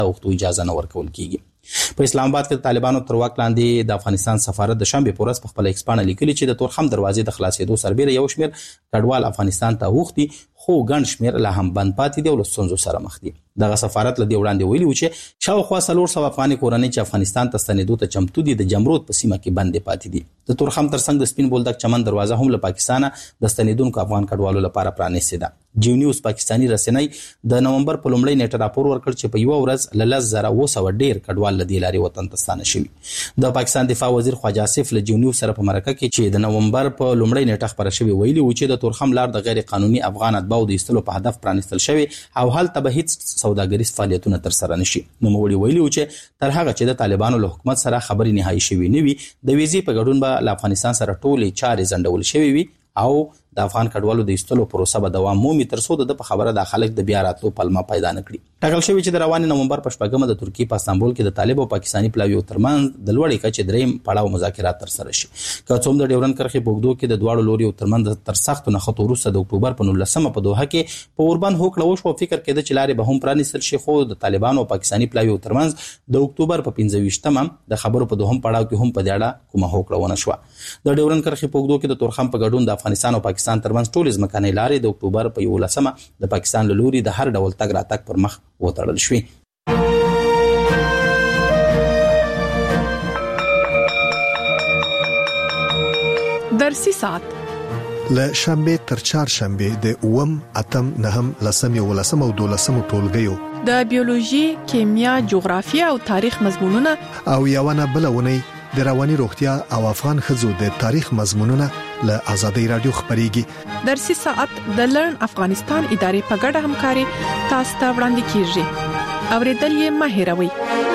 وختو اجازه نه ورکول کیږي. په اسلام آباد کې د طالبانو تر واک لاندې د افغانستان سفارت د شنبه په ورځ په خپل ایکس پاڼه لیکلي چې د تورخم دروازې د خلاصېدو سربېره یو شمېر کډوال افغانستان ته اوښتي خو ګڼ شمېر لا هم بند پاتې دي او له ستونزو سره مخ دي. دغه سفارت له دې وړاندې ویلي و چې شاوخوا 400 افغاني کورنۍ چې افغانستان ته ستنېدو ته چمتو دي د جمرود په سیمه کې بندې پاتې دي. د تورخم ترڅنګ د سپین بولدک چمن دروازه هم له پاکستانه د ستنېدونکو افغان کډوالو لپاره پرانیستې ده. جیو نیوز پاکستانی رسنۍ د نومبر په لومړۍ نیټه راپور ورکړ چې په یو ورځ له 10,900 ډیر کډوال له دې لارې وطن ته ستانه شوي. د پاکستان دفاع وزیر خواجه آصف له جیو نیوز سره په مرکه کې چې د نومبر په لومړۍ نیټه خبره شوې ویلي و چې د تورخم لار د غیر قانوني افغان اتباعو د ایستلو په هدف پرانیستل شوی او هلته به هیڅ سوداګریز فعالیتونه تر سره نشي. نوموړي ویلي و چې تر هغه چې د طالبانو له حکومت سره خبرې نهایی شوي نه وي د ویزې په ګډون به له افغانستان سره ټولې چارې ځنډول شوي وي او د افغان کډوالو د ایستلو پروسه به دوام مومي تر څو د په خبره د خلک د بیا راتلو پلمه پیدا نه کړي. ټاکل شوی چې د روان نومبر په 8مه د ترکیې په استانبول کې د طالب او پاکستاني پلاویو ترمنځ د لوړې کچې دریم پړاو مذاکرات تر سره شي. که څوم د ډیورن کرښې په اوږدو کې د دواړو لوريو ترمنځ تر سختو نښتو وروسته د اکتوبر په 19مه په دوحه کې په اوربان هوکړه وشو، فکر کېده چې لارې به هم پرانیستل شي، خو د طالبانو او پاکستاني پلاویو ترمنځ د اکتوبر په 25مه د خبرو په دوهم پړاو کې هم په دې اړه کومه هوکړه ونه شوه. د ډیورن کرښې په اوږدو کې د تورخم په ګډون د افغانستان او پاکستان ترمنځ ټول ځمکنۍ لارې د اکتوبر په 11مه د پاکستان له لوري د هر ډول تګ راتګ پر مخ وتړل شوې. درسي ساعت له شنبه تر چهارشنبه د 8، 8، 9، 10 او 12 ټولګیو د بیولوژي، کیمیا، جغرافیه او تاریخ مضمونونه او یوونه بلونه د رواني روغتیا او افغان خزو د تاریخ مضمونونه له آزادۍ رادیو خبريږي. درسي ساعت د لرن افغانستان ادارې په ګډه همکاري تاسو ته وړاندې کیږي. اوریدل یې مه هېروئ.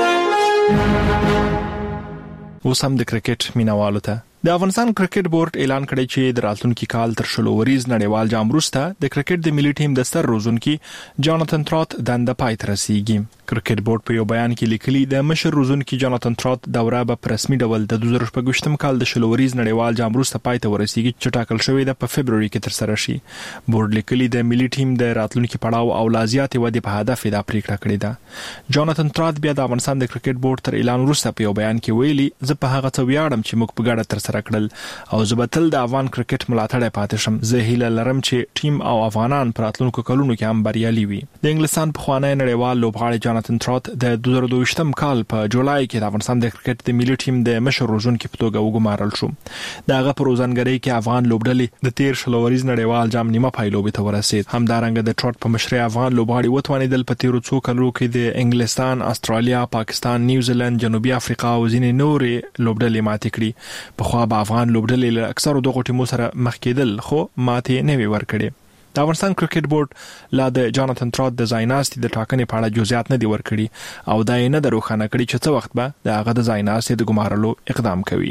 اوس هم د کرکټ مینوالو ته د افغانستان کرکټ بورډ اعلان کړی چې د راتلونکي کال تر شلو وریز نړیوال جام وروسته د کرکټ د ملي ټیم د سر روزونکي جاناتن ترات دنده پای ته رسیږي. کرکټ بورډ په یو بیان کې لیکلي د مشر روزونکي جاناتن ترات دوره په رسمي ډول د 2024م کال د شلو وریز نړیوال جام وروسته پای ته ورسیږي چې ټاکل شوی د په فبرवरी کې تر سره شي. بورډ لیکلي د ملي ټیم د راتلونکي پړاو او لازیات ودی په هدف دا پریکړه کړې ده. جاناتن ترات بیا د افغانستان د کرکټ بورډ تر اعلان وروسته په یو بیان کې ویلي زه په هغه څه ویاړم چې موږ په ګډه تر سره کړل او زبتل د افغان کرکټ ملاتړ پاتې شم. زه هیله لرم چې ټیم او افغانان پر راتلونکو کلونو کې هم بریالي وي. د انګلستان په خوانی نړیوال لوبغاړي جاناتن ترات د 2022م کال په جولای کې د افغانستان د کرکټ د ملي ټیم د مشر روزونکي په توګه وګمارل شو. دغه پروزنګری کې افغان لوبډلې د 13 شلو وریز نړیوال جام نیمه پایلوبې ته ورسید. همدارنګه د ترات په مشرۍ افغان لوبغاړي وتوانیدل په تیرو څو کلونو کې د انګلستان، استرالیا، پاکستان، نیوزیلند، جنوبي افریقا او ځینې نورې لوبډلې ماتې کړې. په خو به افغان لوبډلې له اکثرو دغه ټیمو سره مخ کېدل خو ماتې نه وی ورکړي. د افغانستان کرکټ بورډ لا د جاناتن ترات د ځایناستي د ټاکنې په اړه جزئیات نه دی ورکړي او دا یې نه دروخانه کړي چې څه وخت به د هغه د ځایناستي د ګمارلو اقدام کوي.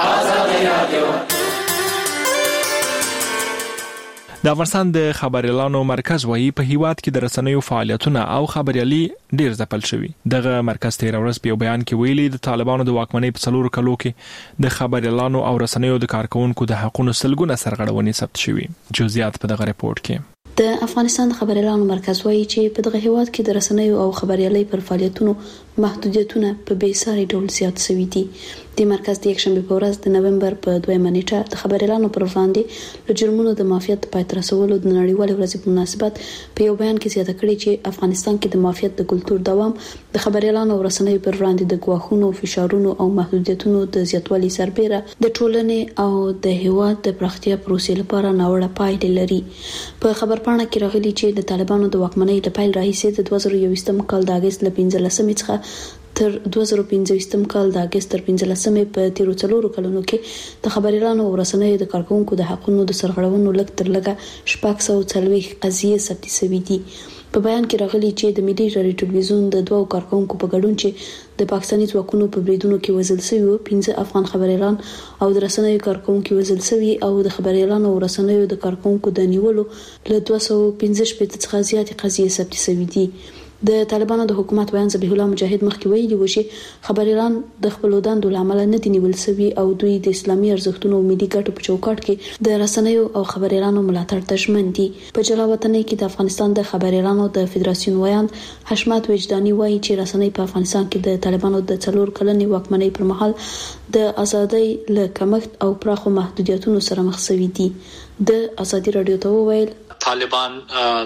د افغانستان د خبريالانو مرکز وایي په هیواد کې د رسنیو فعالیتونه او خبريالي ډیر ځپل شوی. دغه مرکز تیر ورځ په بیان کې ویلي د طالبانو د واکمنۍ په 4 کلو کې د خبريالانو او رسنیو د کارکونکو د حقوقو سلګونه سرغړونې ثبت شوي. جزئیات په دغه ریپورت کې. د افغانستان خبريالانو مرکز وایي چې په دغه هیواد کې د رسنیو او خبريالۍ پر فعالیتونو محدودیتونه په بیساري ډول زیات شوي دي. د مرکز د یکشنبه په ورځ د نومبر په 2مه نیټه د خبريالانو پر وړاندې له جرمونو د مافیات پای ته رسولو د نړیوالې ورځې په مناسبت په یو بیان کې زیاته کړې چې افغانستان کې د مافیات د کلتور دوام د خبريالانو او رسنیو پر وړاندې د ګواښونو، فشارونو او محدودیتونو د زیاتوالي سربېره د ټولنې او د هیواد د پراختیا پروسې لپاره ناوړه پایلې لري. په خبرپاڼه کې راغلي چې د طالبانو د واکمنۍ د پیل راهیسې د 2021م کال د اگست له 15مې څخه تر 2025م کال د اگست تر 15مې په تیرو 4 کلونو کې د خبريالانو او رسنیو د کارکونکو د حقوقو د سرغړونو لږ تر لږه 640 قضیې ثبت شوې دي. په بیان کې راغلي چې د ملي رادیو ټلویزیون د 2 کارکونکو په ګډون چې د پاکستاني ځواکونو په بریدونو کې وژل شوي 15 افغان خبريالان او د رسنیو کارکونکو وژل شوي او د خبريالانو او رسنیو د کارکونکو د نیولو له 215 څخه زیاتې قضیې ثبت شوې دي. د طالبانو د حکومت ویان ذبیح الله مجاهد مخکې ویلي و چې خبريالان د خپل دندو لامل نه دي نیول شوي او دوی د اسلامي ارزښتونو او ملي ګټو په چوکاټ کې د رسنیو او خبريالانو ملاتړ ته ژمن دي. په جلاوطنۍ کې د افغانستان د خبريالانو د فدراسیون ویان حشمت وجداني وایي چې رسنۍ په افغانستان کې د طالبانو د 4 کلنې واکمنۍ پر مهال د ازادۍ له کمښت او پراخو محدودیتونو سره مخ شوي دي. د ازادي رادیو ته وویل طالبان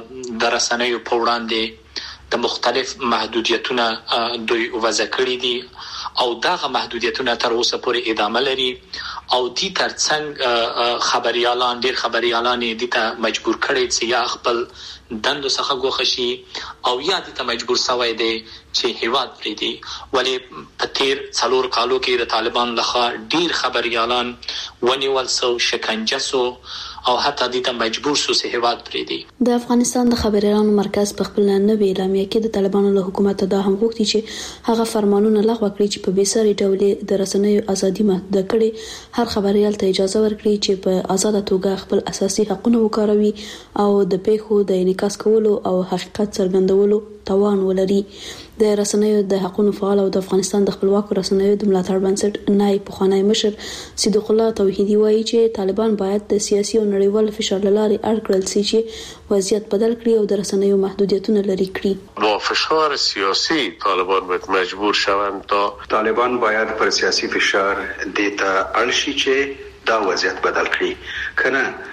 د رسنیو په وړاندې د مختلف محدودیتونه دوی وضع کړی دي او دغه محدودیتونه تر اوسه پورې ادامه لري او دي ترڅنګ خبريالان ډېر خبريالان دي ته مجبور کړي چې یا خپل دندو څخه ګوښه شي او یا دي ته مجبور شوی دي چې هیواد پریږدي. ولې په تیر 4 کالو کې د طالبان لخوا ډېر خبريالان ونیول شو، شکنجه شو او حتی دې ته مجبور شو چې هیواد پریږدي. د افغانستان د خبريالانو مرکز په خپل نوې اعلامیه کې د طالبانو له حکومت دا هم غوښتي چې هغه فرمانونه لغوه کړي چې په بیساري ډول د رسنیو ازادي محدود کړي، هر خبريال ته اجازه ورکړي چې په آزاد توګه خپل اساسي حقوقونه وکاروي او د پیښو د انعکاس کولو او حقیقت څرګندولو توان ولري. د رسنیو د حقوقو فعال او د افغانستان د خپلواک رسنیو د ملاتړ بنسټ نائب پخوانی مشر صدیق الله توحیدی وایي چې طالبان باید د سیاسي او نړیوال فشار لارې اړ کړل شي چې وضعیت بدل کړي او د رسنیو محدودیتونه لرې کړي. با فشار سیاسی طالبان باید مجبور شوند تا طالبان باید پر سیاسی فشار دیتا اړ شي چې دا وضعیت بدل کړي.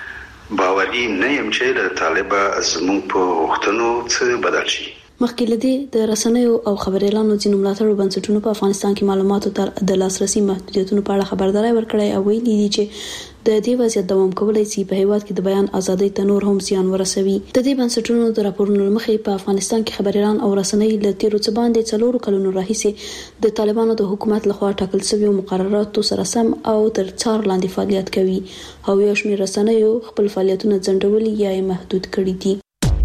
کنه باوري نه يم چې د طالبان زموږ په وختونو څه بدل شي. مخکې لدی د رسنیو او خبريالانو ځینو ملاتړو بنسټونو په افغانستان کې معلوماتو ته د لاسرسي محدودیتونو په اړه خبرداري ورکړې او ویلي دي چې د دې وضعیت دوام کولای شي په هیواد کې د بیان ازادۍ ته نور هم زیان ورسوي. د دې بنسټونو د راپورونو مخې په افغانستان کې خبريالان او رسنۍ له تیرو څه باندې 4 کلونو راهیسې د طالبانو د حکومت لخوا ټاکل شوی مقرراتو سره سم او تر څار لاندې فعالیت کوي او یو شمېر رسنیو خپل فعالیتونه ځنډولي یا محدود کړي دي.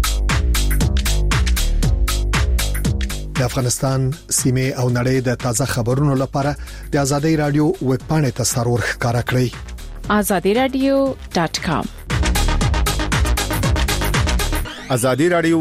د افغانستان سیمه او نړۍ د تازه خبرونو لپاره د ازادي رادیو ویب پاڼې ته سرور ښکارا کړئ azadiradio.com. ازادي رادیو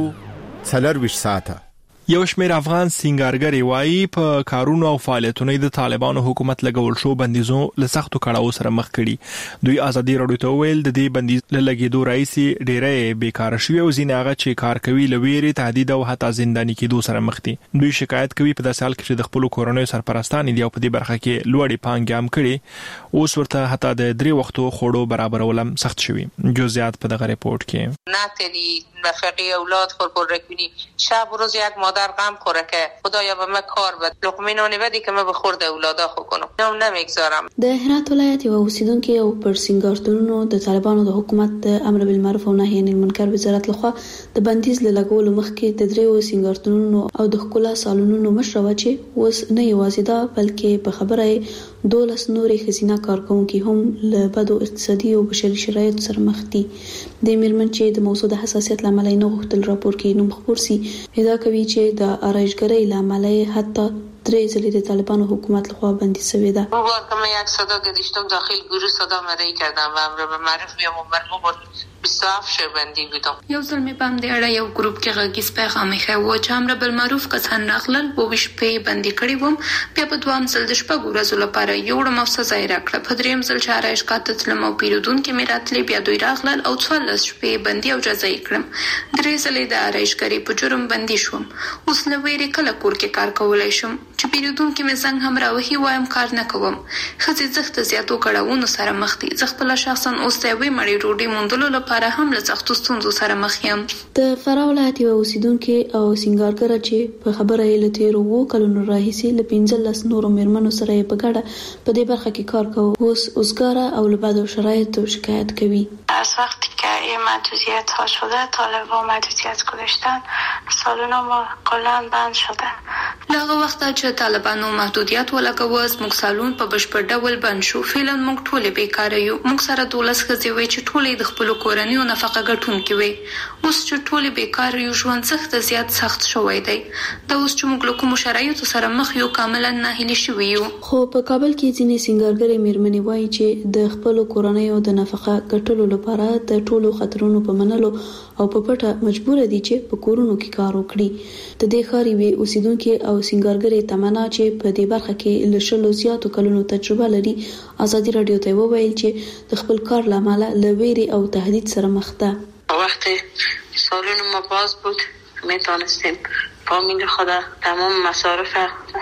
24 ساعته. یو شمېر افغان سینګارګر وایي په کارونو او فعالیتونو د طالبانو حکومت لګول شو بندیزو له سختو کړهو سره مخ کړي. دوی ازادي رادیو ته ویل د دې بندیز له لګیدو راځي ډېرې بیکاره شوی او ځینې هغه چې کار کوي لویری تهدید او حتی زنداني کېدو سره مخ دي. دوی شکایت کوي په داسې حال کې چې د خپل کورونو سرپرستان دي او په دې برخه کې لوړې پانګې هم کړي اوس ورته حتی د 3 وختو خوړو برابرولم سخت شوی. جزئیات په دغه ریپورت کې نتلی نفقه اولاد خور رکنی شب و روز یک مادر غم خوره که خدایا به ما کار بده لقمه نانی بدی که ما به خورد اولادا خو کنم نام نمیگذارم. د هرات ولایت یو اوسیدونکو او پر سنگارتونونو د طالبانو د حکومت د امر بالمعروف او نهي عن المنکر وزارت لخوا د بندیز لګولو مخکې د دریو سنگارتونونو او د خپل سالونونو مشروع چې اوس نه یوازې دا بلکې په خبره 12 نورې خزینه کارکونکو هم له بدو اقتصادي او بشري شرایطو سره مخ دي. د میرمن چې د موضوع د حساسیت لامل نه غوښتل راپور کې نوم خبر سي ادعا کوي چې د آرایشګرۍ لامل حتی 3 ځلې د طالبانو حکومت لخوا بندي شوی ده. بار که من یک صدا گذاشتم داخل گروه صدا مری کردم و امر به معروف یا مرغوب 27 شهروندی بودم. یو ځل مې په همدې اړه یو ګروپ کې غږیز پیغام یې و چې امر بالمعروف کسان راغلل په وشپې بندي کړی وم بیا په دوام ځل د شپږ ورځو لپاره یو ډول مفسزه یې راکړه په دریم ځل چې آرایش کاته تلم او پیرودونکو مې راتلې بیا دوی راغلل او 14 شپې بندي او جزا یې کړم. درې ځلې د آرایشګرۍ په جرم بندي شوم. اوس له ویرې کله کور کې کار کولای شم چې پیرودونکو مې څنګه هم راوهي وایم کار نه کوم. خځې زخت زیاتو کړهونو سره مخ دي. زه خپل شخصا اوس ته وی مړی روډي موندلو لپاره هم له سختو ستونزو سره مخ یم. د فراه ولایت یو اوسیدونکو او سنگارګر چې په خبره یې لته ورو کلونو راهیسي له 15 نورو میرمنو سره په ګډه په دې برخه کې کار کوي. اوس اوسګاره او له بدو شرایطو شکایت کوي. از وقتی که این محدودیت ها شده طالبان محدودیت گذاشتن سالونا ما کلا بند شده. لغه وخت چې طالبانو محدودیت ولګوي موږ سالون په بشپړ ډول بند شو. فعلا موږ ټول بیکاره یو. موږ سره 12 خزي وي چې ټول د خپل کورنیو نفقه ګټونکي وي. اوس چې ټول بیکاره یو ژوند سخت شوی دی. دا اوس چې موږ له کوم شرایطو سره مخ یو کاملا ناهیلي شوی یو. خو په کابل کې ځینې سنگارګرې میرمنې وایي چې د خپل کورنیو د نفقه ګټلو لپاره د ټولو خطرونو په منلو او په پټه مجبور دي چې په کورونو کې کار وکړي. د دې ښاري وی اوسیدونکو او سنگارګرې تمنا چې په دې برخه کې له شلو زیاتو کلونو تجربه لري ازادي رادیو ته وویل چې د خپل کار لامل لویری او تهدید سره مخ ده. وقتی سالون ما باز بود میتونستیم فامیل خود تمام مصارف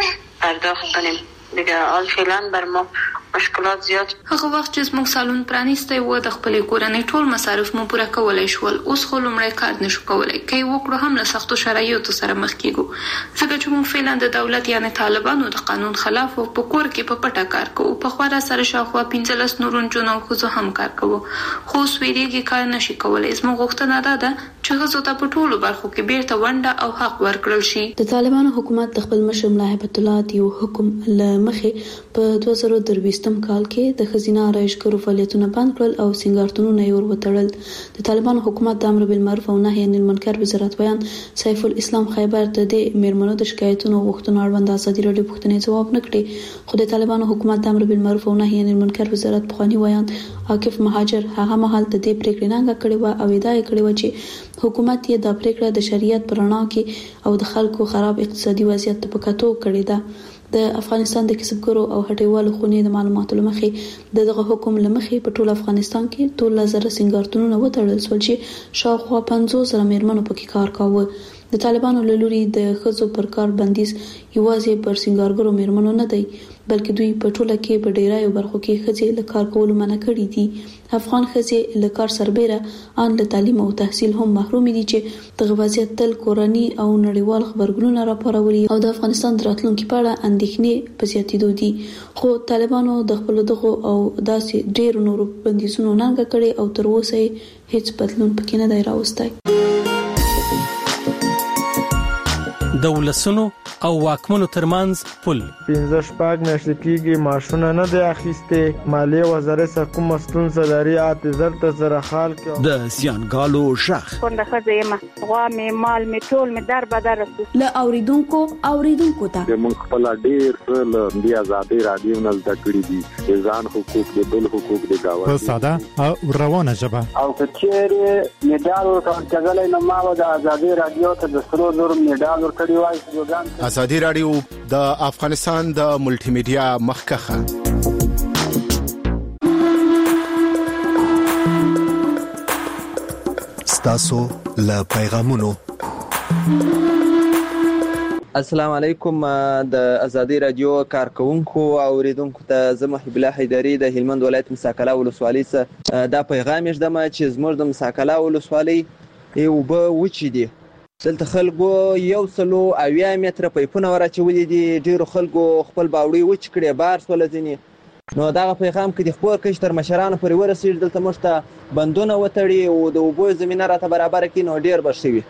پرداخت کنیم. دیگه حال فعلا بر ما مشکلات زیات. هغه وخت چې موږ سالون پرانیسته و د خپلې کورنۍ ټول مصارف مو پوره کولای شول. اوس خو لومړی کار نشو کولای. کای وکړو هم له سختو شرایطو سره مخ کیږو. ځکه چې موږ فعلا د دولت یعنی طالبانو د قانون خلاف او په کور کې په پټه کار کوو. په خورا سره شاوخوا 15 نورون جنو خو هم کار کوو. خو سویریږي کار نشي کولای. زموږ غوښتنه ده چې غزو ته په ټولو برخو کې بیرته ونده او حق ورکړل شي. د طالبانو حکومت د خپل مشر ملا هیبت الله دیو حکم لمخه په 2023 کال کې د خزینه رایشګرو فعالیتونه بند کړل او سنگارتونونه یې وروتړل. د طالبانو حکومت د امر بالمعروف او نهي عن المنکر وزارت بیان سیف الاسلام خیبر ته د میرمنو د شکایتونو غوښتنو اړوند ازادي رادیو پوښتنې جواب نکړي. خو د طالبانو حکومت د امر بالمعروف او نهي عن المنکر وزارت بخوانی بیان عاکف مهاجر هغه مهال د دې پریکړې ننګه کړې و او ادعا کړې و چې حکومت یې د پریکړه د شریعت پر رڼا کې او د خلکو خراب اقتصادي وضعیت په کتو کړې ده. د افغانستان د کسبګرو او هټیوالو خونې د معلوماتو لمخې دغه حکم لمخې په ټول افغانستان کې 12,000 سنگارتونونه وتړل شول چې شاوخوا 50,000 میرمنو پکې کار کاوه. د طالبانو له لوري د خزو پر کار بندیز یوازې پر سنگارګرو میرمنو نه دی بلکې دوی په ټوله کې په ډیرایو برخو کې خزې له کار کولو منع کړي دي. افغان خزې له کار سربېره ان له تعلیم او تحصیل هم محروم دي چې د وضعیت تل کورنی او نړیوال خبرګونونه راپورولي او د افغانستان د راتلونکو په اړه اندېښنې په زیاتېدو دي. خو طالبانو د خپل دغه او داسې ډېر نورو بندیزونو ننګه کړي او تر اوسه هیڅ بدلون پکې نه دی راوستای. د ولسونو او واکمنو ترمنځ پل 15 میاشتې کېږي ماشونه نه دی اخیسته. مالیه وزارت سره کوم ستونزه لري اعتذار ته سره حال کې د زیانګالو شخ څنګه خځه غوا می مال می ټول می در بدر له اوریدونکو ته موږ خپل ډیر څه د آزادي رادیو نه زده کړی دي. ځان حقوق د بل حقوق د گاوه په ساده او روانه ژبه او کچېره میډال ورکړل نو ما د آزادي رادیو ته د سرو زر میډال ورکړی. ازادي رادیو د افغانستان د ملټي میډیا مخکخه ستاسو له پیغامونو. السلام علیکم. د ازادي رادیو کارکونکو او اوریدونکو ته زه محب الله حیدری د هلمند ولایت مساکلا ولسوالۍ څخه دا پیغام یږدم چې زموږ د مساکلا ولسوالۍ یو به وچی دي. دلته خلکو 180 متره پایپونه ورچولې دي. ډیرو خلکو خپل باوړي وچ کړي بار سول ځنی. نو دا پیغام کې د خبر کښ تر مشرانو پورې ورسېږي. دلته موږ ته بندونه وتړي او د اوبو زمينه راته برابر کړي نو ډیر بشوي.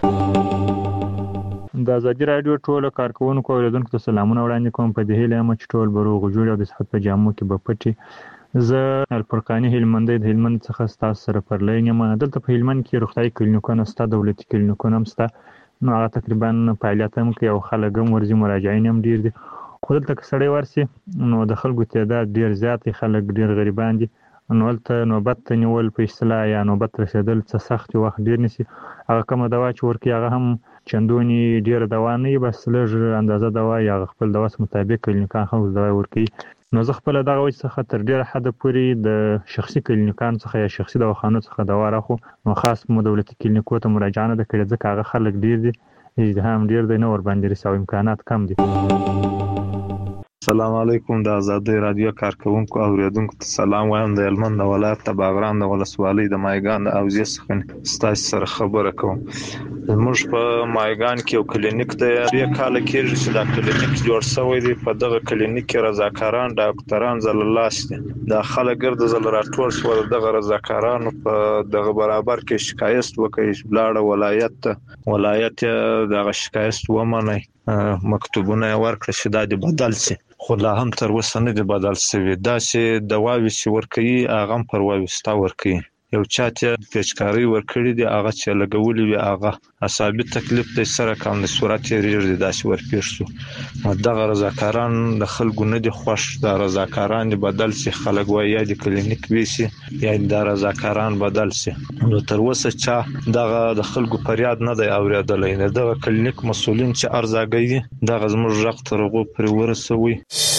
د ازادي رادیو ټول کارکونکو اوریدونکو ته سلامونه وړاندې کوم. په دې هیله چې ټول بروغ جوړ او د صحت په جامو کې به پټي. زه الفرقانی هلمند د هلمند څخه ستاسو سره پر لینم. دلته په هلمند کې روغتي کلینیکونه ستا دولتي کلینیکونه هم ستا. نو هغه تقریبا فعالیت هم کوي او خلک هم ورځي مراجعین هم ډیر دي. خو دلته که سړی ورسي نو د خلکو تعداد ډیر زیات دي. خلک ډیر غریبان دي. نو ولته نوبت نیول په اصطلاح یا نوبت رسیدل څه سخت وخت ډیر نسی. هغه کومه دوا چې ورکی هغه هم چندونی ډیر دوا نه بس لږ اندازه دوا یا خپل دوا مطابق کلینیکان خو دوا ورکی. نو زه خپل دغه وجه څخه تر ډیره حد پورې د شخصي کلینیکان څخه یا شخصي دواخانو څخه دوا راخو. نو خاص مو دولتي کلینیکو ته مراجعه نه کړې ځکه هغه خلک ډیر دي. ازدحام ډیر دی. نو ور باندې رساو امکانات کم دي. السلام علیکم. د ازادي رادیو کارکونکو او اوریدونکو ته سلام وایم. د هلمند ولایت د باغران د ولسوالۍ د مایګان د اوزې څخه ستاسو سره خبره کوم. موږ په مایګان کې یو کلینیک دی. یو کال کېږي چې دا کلینیک جوړ شوی دی. په دغه کلینیک کې رضاکاران ډاکټران زللاس دي. دا خلک ګرد زل راټول شو. دغه رضاکارانو په دغه برابر کې شکایت وکړي بلاړه ولایت دغه شکایت ومني. مکتوبونه ورکړل چې دا د بدل شي. خو لا هم تر اوسه نه دی بدل شوی. دا چې دواوی چې ورکوي هغه هم پر وایستا ورکوي. یو چاته پیچکاری ورکړي دي هغه چې لګولې وي هغه ثابت تکلیف د سره کم د صورت ریړ دي داسې ورپېښ شو دغه رضاکاران د خلکو نه دي خوښ د رضاکاران بدل سي خلک وایي یا د کلینیک ویسي یا د رضاکاران بدل سي نو تر اوسه چې دغه د خلکو فریاد نه دی اوریدلای نه دغه کلینیک مسولین چې ارزاګي دغه زموږ رغ ترغو پر ورسوي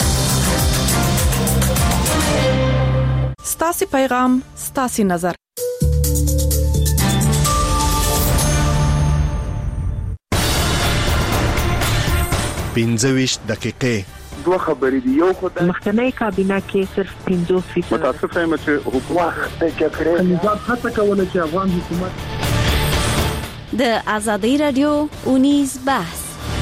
ستاسي پیغام ستاسي نظر 25 دقیقې دوه خبرې دی یو خدای مخکنی کابینه کې صرف 50% متاسف یم چې حکومت ته کړی نظام هڅه کوله چې افغان حکومت د ازادي رادیو اونیز بحث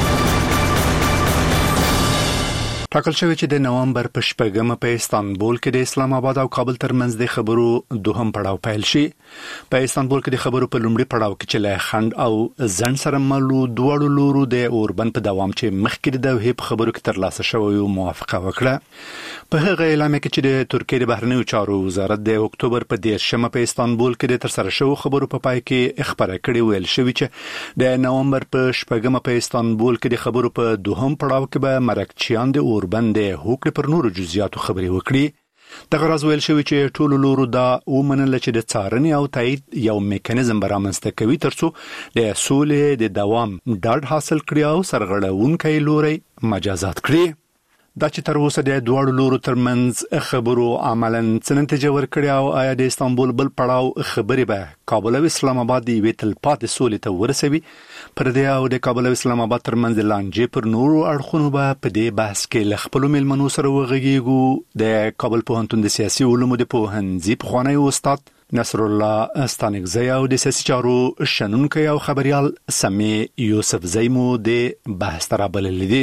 ټاکل شوی چې د نوامبر په 8 په استانبول کې د اسلام آباد او کابل ترمنځ د خبرو دوهم پړاو پیل شي په استانبول کې د خبرو په لومړي پړاو کې چې له خند او ځن سره ملو دوړو لورو د اوربن په دوام چې مخکې د هیپ خبرو کې ترلاسه شوی موافقه وکړه په هغه اعلان کې چې د ترکیه د بهرنیو چارو وزارت د اکتوبر په 10 په استانبول کې د ترسره شوی خبرو په پای کې خبره کړې ویل شوی چې د نوامبر په 8 په استانبول کې د خبرو په دوهم پړاو کې به مرکچیان د اوربند هوکړې پر نورو جزئیاتو خبرې وکړي د غرض ویل شوی چې ټول لورو دا ومنل چې د څارنې او تایید یو میکانیزم برامنسته کوي ترڅو د سولې د دوام ډاډ حاصل کړي او سرغړونکي لوري مجازات کړي دا چې تر اوسه د دوه لورو ترمنځ خبرو عملاً څه نتیجه ورکړي او آیا د استانبول بل پړاو خبرې به کابل او اسلام آباد دی ویتل پاتې سولې ته ورسوي پر دې او د کابل او اسلام آباد ترمنځ لانجې پر نورو اړخونو به په دې بحث کې ل خپل ملمنو سره وغږیږو د کابل پوهنتون د سیاسي علومو د پوهنځي پخوانی استاد نصر الله استانګزی او د سیاسي چارو شنونکي او خبريال سمي یوسف زیمو د بحث ترابلل دي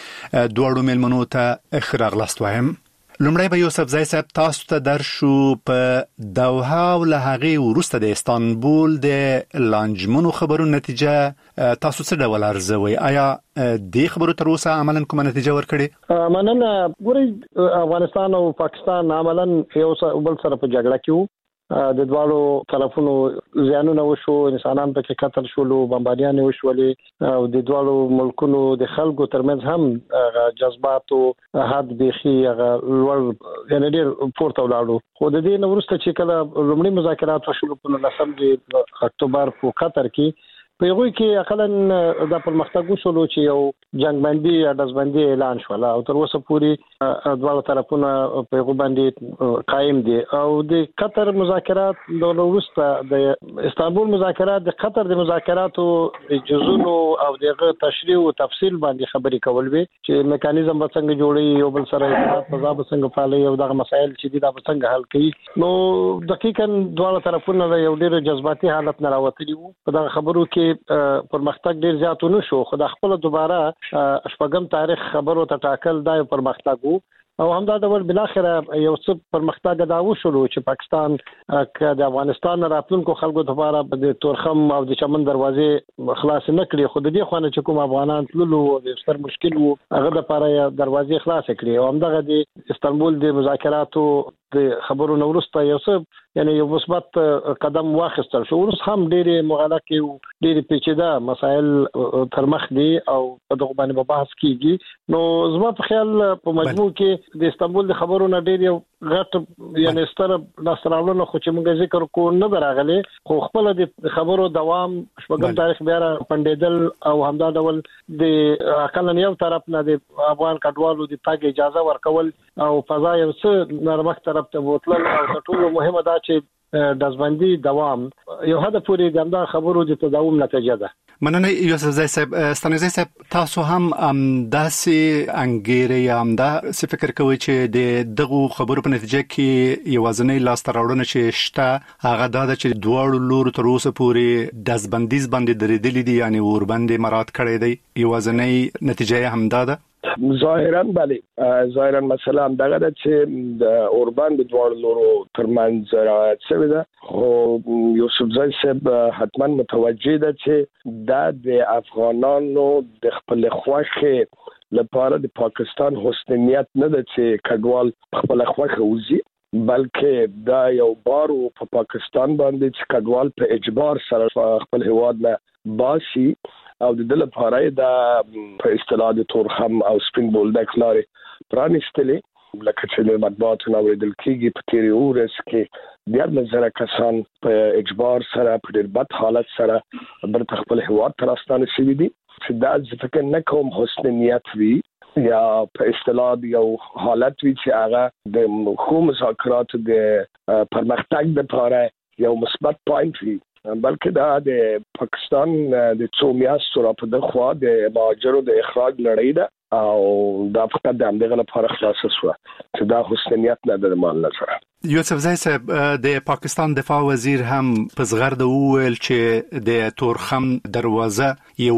دوړو ملمنو ته اخراغلاست وایم لومړی به یوسف زی صاحب تاسو ته درشو په دوحه او له هغې وروسته د استانبول د لانجمنو خبرو نتیجه تاسو څه ډول ارزوئ آیا د خبرو تر اوسه عملاً کومه نتیجه ورکړي مننه ګورئ افغانستان او پاکستان عملاً یو بل سره په جګړه کې د دوالو طرفونو زیانونه وشو انسانان په قتل شولو بمباریان وشولې او د دوالو ملکونو د خلکو ترمنځ هم جذبات او حد بيخي لوړ یعنی ډېر پورته ولاړو خو د دې نورسته چې کله لومړی مذاکرات وشول په 19 اکتوبر په قطر کې په یوه کې اقلن د پرمختګ وشول چې یو جنگ بندي یا دزبندي اعلان شول او تر اوسه پوری دواړه طرفونه په یوه باندې قائم دي او د قطر مذاکرات د وروسته د استانبول مذاکرات د قطر د مذاکراتو د جزونو او دغه تشریح او تفصیل باندې خبرې کول وي چې میکانیزم به څنګه جوړي یو بل سره فضا به څنګه فعالي او دغه مسایل چې دي دا به څنګه حل کړي نو دقیقاً دواړه طرفونه یو ډېر جذباتي حالت نه راوتلي وو په دغه خبرو کې پرمختګ ډیر زیات نشو خو د خپل دوباره شپږم تاریخ خبرو ته ټاکل دا پرمختګ وو او همدا ډول بل اخر یو څه پرمختګ دا وشول چې پاکستان د افغانستان راتلونکو خلکو لپاره د تورخم او د چمن دروازې خلاص نه کړي خو د دې خوانه چې کوم افغانان تللو د ستر مشکل وو هغه لپاره دروازې خلاص کړي او همدغه د استانبول د مذاکراتو د خبرو نورسته یو څه یعنی یو مثبت قدم واخیستل شو ورس هم ډېری مغلقه او ډېری پیچیده مسائل تر مخ دي او په دغه باندې بحث کیږي نو زما په خیال په مجموع کې د استانبول د خبرو نه ډېر یو غټ یعنی ستر لاسراولنه خو چې موږ ذکر کوو نه دراغلي خو خپل د خبرو دوام شپږم تاریخ بیا پندیدل او همدا ډول د اقلن یو طرف نه د افغان کډوالو د تاګ اجازه ورکول او فضا یو څه نرمخ طرف ته بوتل او ټول مهمه دا چې دزبندي دوام یو هدف پورې د همدا خبرو د تداوم نتیجه ده مننه یوسف زی صاحب ستانګزی صاحب تاسو هم داسې انګیره یا هم دا څه فکر کوئ چې د دغه خبرو په نتیجه کې یوازنی لاس تراوړنه چې شته هغه دا چې دواړو لورو تر اوسه پورې دزبندیز باندې درېدلې دي یعنی اوربند مراد کړی دی یوازنی نتیجه هم دا ده ظاهرا بله ظاهرا مثلا دغه چې د اوربند دوړ لورو ترمنځ راځي څه ده خو یوسف زی صاحب حتما متوجه ده چې دا د افغانانو د خپل خوښه لپاره د پاکستان حسن نیت نه ده چې کډوال خپل خوښه وزي بلکې دا یو بارو په پاکستان باندې چې کډوال په اجبار سره خپل هواد نه باسي او د دل لپاره دا په اصطلاح د تورخم او سپین بولډک لارې پرانیستلې لکه چې د مطبوعاتو نو ورېدل کېږي په تیری ورځ کې ډېر نظر کسان په اجبار سره په ډېر بد حالت سره برته خپل هواد تر راستانه شوي دي چې دا ځکه نه کوم حسن نیت وي یا په اصطلاح یو حالت وی چې هغه د خو مذاکرات د پرمختګ لپاره یو مثبت پوینټ وي بلکې دا د پاکستان د څو میاشتو را په دغه د مهاجرو د اخراج لړۍ ده او دا فقط د همدغه لپاره خلاصه شوه چې دا حسنیت نه د مان لپاره. یوسف زای صاحب د پاکستان دفاع وزیر هم په زغرده وویل چې د تورخم دروازه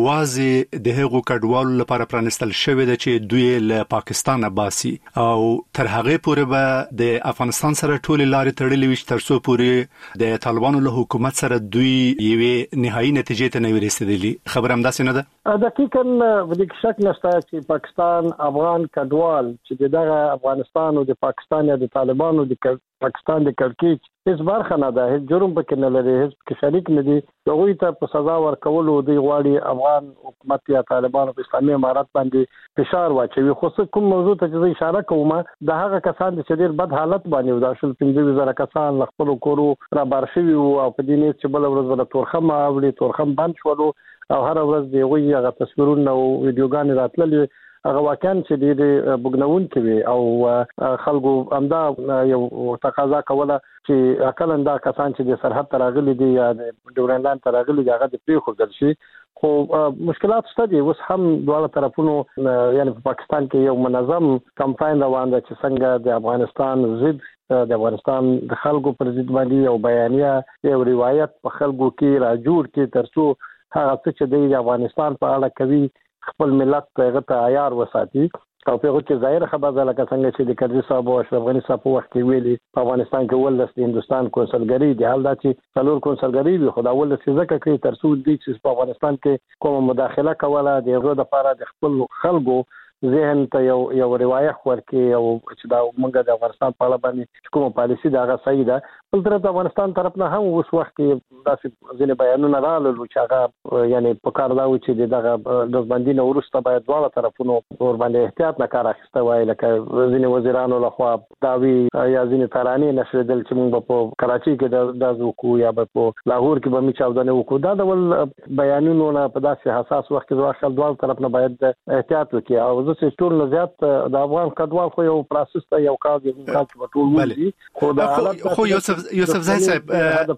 یوازې د هغو کډوالو لپاره پرانستل شوې ده چې دوی له پاکستان باسي او تر هغه پورې به د افغانستان سره ټول لارې تړلې وي تر څو پورې د طالبانو له حکومت سره دوی یوې نهایی نتیجې ته نه ورسېدلي. خبر هم داسې نه ده؟ دقیقاً ودې شک نشته چې پاکستان افغان کډوال چې دغه افغانستان او د پاکستان یا د طالبانو د پاکستان د کړکېچ هیڅ برخه نه ده، هیڅ جرم پکې نه لري، هیڅ کې شریک نه دي. هغوی ته په سزا ورکولو دوی غواړي افغان حکومت یا طالبانو په اسلامي امارات باندې فشار واچوي. خو کوم موضوع ته چې اشاره کوم د هغه کسان چې ډېر بد حالت باندې دا شول 15,000 کسان له خپل کورو را بار شوي او په دې نیت چې بل ورځ ولا تورخم اوړي تورخم بند شول او هر ورځ دی غوي هغه تصویرونه او ویډیوګانې راتللې هغه واقعاً چې د بګنون کوي او خلکو امدا یو تقاضا کوله چې اکلن دا کسان چې د سرحد تراغلي دي یا د ډورنلاند تراغلي دي هغه د پریخو ځل شي. خو مشکلات شته دي اوس هم دواړه طرفونو یعنی په پاکستان کې یو منظم کمپاین روان دی چې څنګه د افغانستان ضد د افغانستان د خلکو پر ضد باندې یو بیانیه یو روایت په خلکو کې راجوړ کې ترڅو هغه څه چې د افغانستان په اړه کوي خپل ملت هغه ته عیار وساتي او په هغه کې ظاهر خبره ده لکه څنګه چې د کرزي صاحب او اشرف غني صاحب په وخت کې ویلي په افغانستان کې ولس د هندستان کونسلګری دی حال دا چې څلور کونسلګری وي خو دا ولس ځکه کوي ترڅو د دې په افغانستان کې کوم مداخله کوله د هغه لپاره د خپل خلکو ذهن ته یو روایت ورکي او چې دا موږ د افغانستان په اړه باندې کومه پالیسي دا غا صحیح ده. بل طرف د افغانستان طرف نه هم اوس وخت کې داسې ځینې بیانونه راغلل چې هغه یعنی په کار دا و چې دغه د باندې وروسته باید دواړه طرفونو ور باندې احتیاط نه کار اخیسته وای لکه ځینې وزیرانو لخوا داوی یا ځینې ترانې نشریدل چې موږ په کراچي کې د زوکو یا په لاهور کې به می چاودنه وکړو. دا ډول بیانونه په داسې حساس وخت کې ځکه دواړه طرف نه باید احتیاط وکړي او زه ټول زیات د افغان کډوال خو یو پروسس ته یو کار دی چې ټول ودی خو دا خو یوسف زای صاحب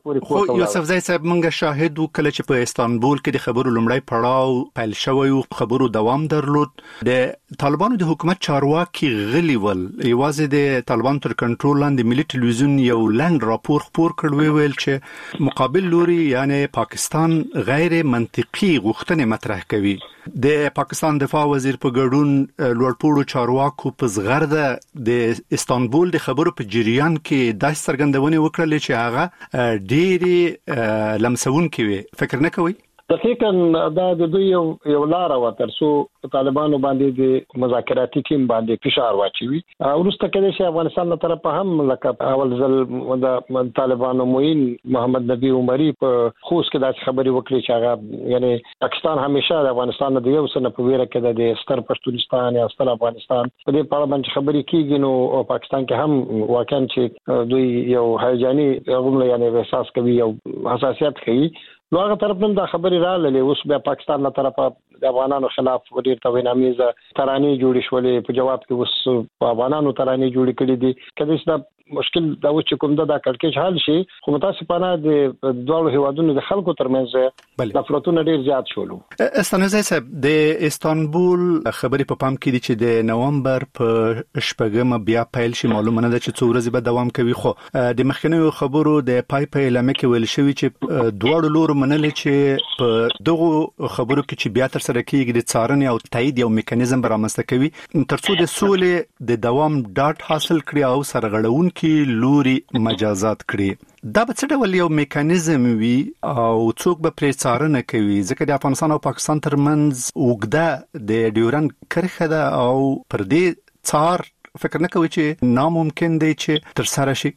موږ شاهد وکړو چې په استانبول کې د خبرو لومړی پړاو پیل شوی او خبرو دوام درلود. د طالبانو د حکومت چارواکي غلي ول یوازې د طالبان تر کنټرول لاندې ملي ټلویزیون یو لاند راپور خپور کړ ویل چې مقابل لوري یعنی پاکستان غیر منطقي غوښتنې مطرح کوي. د پاکستان دفاع وزیر په ګډون لوړپوړو چارواکو په زغرده د استانبول د خبرو په جریان کې داسې څرګندونې وکړلې چې هغه ډېری لمسونکې وي. فکر نه کوي؟ دقیقاً دا د دوی یو لار و ترڅو طالبانو باندې د مذاکراتي ټیم باندې فشار واچوي. ورسته کله چې افغانستان له طرفه هم لکه اول ځل د طالبانو موین محمد نبی عمری په خوست کې د خبري وکړي چې هغه یعنی پاکستان همیشه د افغانستان د یو سن په ویره کې د ستر پښتونستان یا ستر افغانستان په دې اړه باندې خبري کیږي نو پاکستان کې هم واقعا چې دوی یو هیجاني غوښنه یعنی احساس کوي او حساسیت کوي. نو هغه طرف نن دا خبري راغلي اوس بیا پاکستان له طرفه د افغانانو خلاف ډېر توهینامیزه ترانې جوړې شولې په جواب کې اوس افغانانو ترانې جوړې کړې دي. کله چې مشکل دا و چې کوم دا کړکېچ حل شي خو متاسفانه د دوه هیوادونو د خلکو ترمنځ نفرتونه ډېر زیات شول. استانبول صاحب د استانبول خبري په پام کې دي چې د نومبر په شپږمه بیا پیل شي. معلومه نه ده چې څو ورځې به دوام کوي خو د مخکنیو خبرو د پای اعلان کې ویل شوی چې دوه لور منلې چې په دغه خبرو کې چې بیا تر سره کېږي د څارنې او تایید یو میکانیزم برامسته کوي ترڅو د سولې د دوام ډاټ حاصل کړي او سرغړون کې لوري مجازات کړي. دا به څه ډول یو میکانیزم وي او څوک به پرې څارنه کوي ځکه د افغانستان او پاکستان ترمنځ وګړه د ډیورند کرښه ده او پر دې څار فکر نه کوي چې ناممکن دی چې تر سره شي؟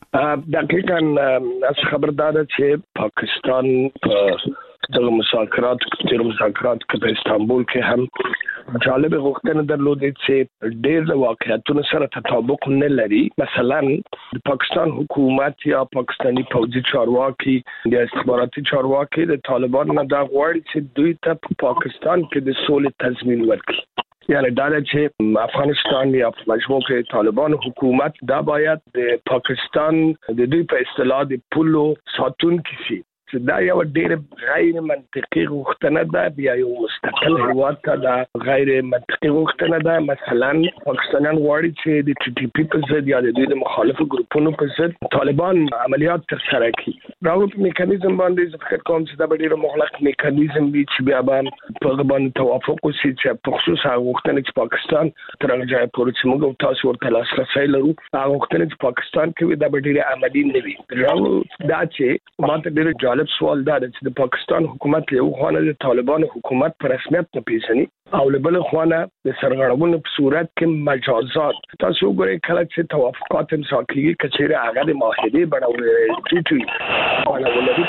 دقیقاً خبردار چې پاکستان دغه مذاکرات په استانبول کې هم جالب غوښتنه درلودې چې ډېر واقعیتونو سره تطابق نه لري. مثلا د پاکستان حکومت یا پاکستانی پوځي چارواکي یا استخباراتي چارواکي د طالبان نه دا غواړي چې دوی ته پاکستان کې د سولې تضمین ورکړي. یعنی دا چې افغانستان یا مجموع کې طالبان حکومت دا باید د پاکستان د دوی په اصطلاح د پولو ساتونکي شي. دا یو ډېر غیر منطقي غوښتنه ده، بیا یو مستقل هیواد ته دا غیر منطقي غوښتنه ده. مثلا پاکستانیان غواړي چې د ټي ټي پی په ضد یا د دوی د مخالفو ګروپونو په ضد طالبان عملیات ترسره کړي. راغلو په میکانیزم باندې زه فکر کوم چې دا به ډېر مغلق میکانیزم وي چې بیا به په هغه باندې توافق وشي چې په خصوص هغه غوښتنې چې پاکستان تر هغه ځایه پورې چې موږ او تاسو ورته لاسرسی لرو هغه غوښتنې چې پاکستان کوي دا به ډېرې عملي نه وي. راغلو دا چې ما ته ډېر جالب سوال دا چې د پاکستان حکومت له یو خوا د طالبانو حکومت په رسمیت نه پیژني او له بل خوا د سرغړونو په صورت کې مجازات. تاسو وګورئ کله چې توافقات امضا کیږي کچېره هغه د معاهدې بڼه ټیټوي او ولري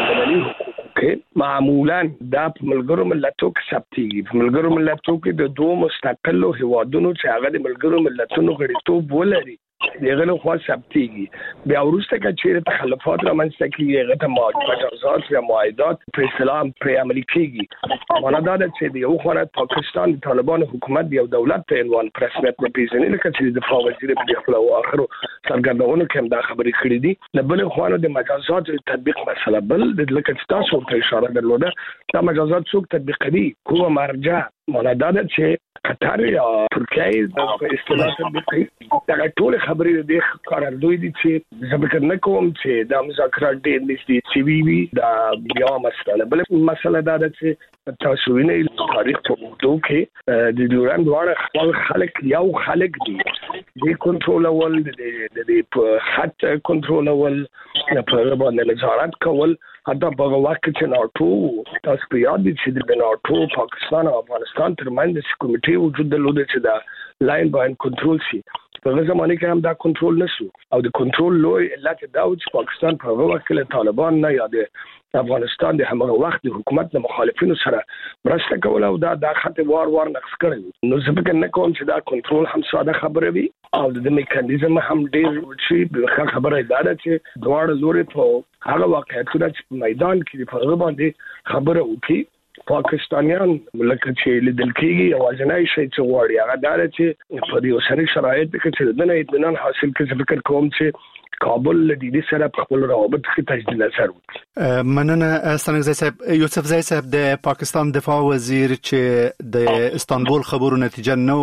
کې معمولا دا په ملګرو ملتونو کې ثبتېږي. په ملګرو ملتونو کې د دوه مستقلو هیوادونو چې هغه د ملګرو ملتونو غړیتوب ولري دغه له خوا ثبتېږي. بیا وروسته کچېره تخلفات رامنځته کیږي هغه ته مجازات یا معاهدات په اسلام پر عملي کیږي. معنا دا ده چې د یو خوا پاکستان د طالبانو حکومت یو دولت په عنوان په رسمیت نه پیژني لکه چې د دفاع وزیر په خپل اخرو څرګندونو کې هم دا خبرې کړې دي. د بل خوا د مجازات تطبیق مسله بل د لکه چې تاسو ته اشاره درلوده دا مجازات څوک تطبیقوي کومه مرجع. معنا دا ده چې قطر یا ترکیه د اصطلاح تطبیقوي. دا ټول خبرې د قراردوی دي چې زه فکر نه کوم چې دا مذاکرات ډېر نږدې شوي وي. دا بیا مسله بل مسله دا ده چې تاسو وینئ تاریخ په اوږدو کې د ډیورند دواړه خپل خلک یو خلک دي د کنټرولول د خط کنټرولول په هغه باندې نظارت کول. حتی په هغه وخت کې چې ناټو تاسو په یاد دي چې د ناټو پاکستان او افغانستان ترمنځ د کمیټې وجود درلود چې دا لاین باندې کنټرول شي. په هغه زمانه کې هم دا کنټرول نشو او د کنټرول لوی علت دا و چې پاکستان په هغه وخت کې طالبان نه یا د افغانستان د همغه وخت د حکومت د مخالفینو سره مرسته کوله او دا خط وار نقص کړی. نو زه فکر نه کوم چې دا کنټرول هم ساده خبره وي او د میکانیزم هم ډېر شي. خبره دا ده چې دواړه لوري په هغه واقعیتونه چې په میدان کې په هغه باندې خبره وکړي. پاکستانیان لکه چې لیدل کېږي یوازینی شی چې غواړي هغه دا ده چې په دې اوسني شرایطو کې چې دنه اطمینان حاصل کړي. فکر کوم چې کابل لدې سره په خپل روابط کې تجدید اثر وکړي. مننه ستانکزی صاحب. یوسف زئی صاحب د پاکستان دفاع وزیر چې د استانبول خبرو نتیجه نو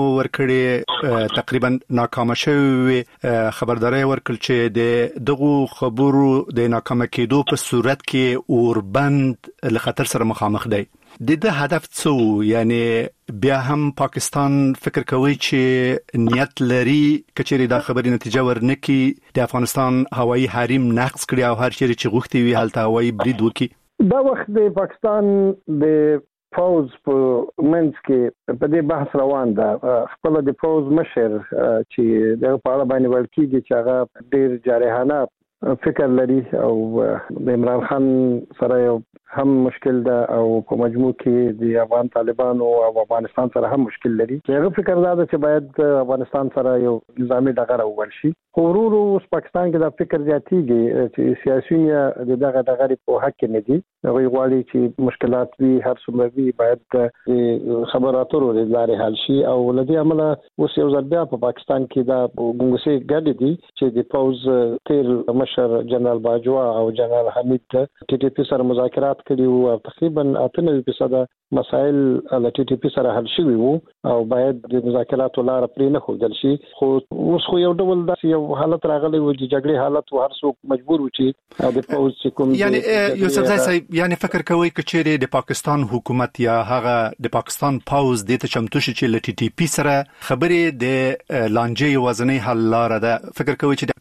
ورکړي تقریبا ناکام شوی خبرداري ورکړل چې د دغه خبرو د ناکام کېدو په صورت کې اوربند له خطر سره مخامخ دی. د هدف څه یعنی بیا هم پاکستان فکر کوي چې نیت لري کچېری دا خبري نتیجه ورنکي د افغانستان هوایي حریم نقض کړي او هر چیرې چې غوښتي وي هلته هوایي برید وکړي. دا وخت د پاکستان د فوز په منځ کې په دې بحث روان ده. خپل د فوز مشر چې د په اړه باندې ویل کېږي چې هغه ډېر جارحانه فکر لري او د عمران خان سره یو هم مشکل ده او په مجموع کې د افغان طالبانو او افغانستان سره هم مشکل لري. هغه فکر دا ده چې باید افغانستان سره یو نظامی ډغره وول شي. ورو اوس پاکستان کې دا فکر زیاتېږي چې سیاسيون دغه ډغرې په حق کې نه دي. هغه غواړي چې مشکلات وي هر څومره وي باید خبرو اترو لارې حل شي او لدې عمله اوس یو ځل بیا په پاکستان کې دا ګونګسي ګډ دي چې د فوز تیر مشر جنرال باجوا او جنرال حمید ټي ټي پی سره مذاکرات کړي او تقریبا 98% مسائل له ټي ټي پی سره حل شوي وو او باید د مذاکراتو لار پرې نه ښودل شي. خو اوس خو یو ډول داسې یو حالت راغلی و چې جګړې حالت و هر څوک مجبور و چې د فوز چې کوم یعنی یوسف زئی صاحب یعنی فکر کوي چې د پاکستان حکومت یا هغه د پاکستان فوز د ته چمتو شي چې له ټي ټي پی سره خبرې د لانجې وزنی حل لار ده. فکر کوي چې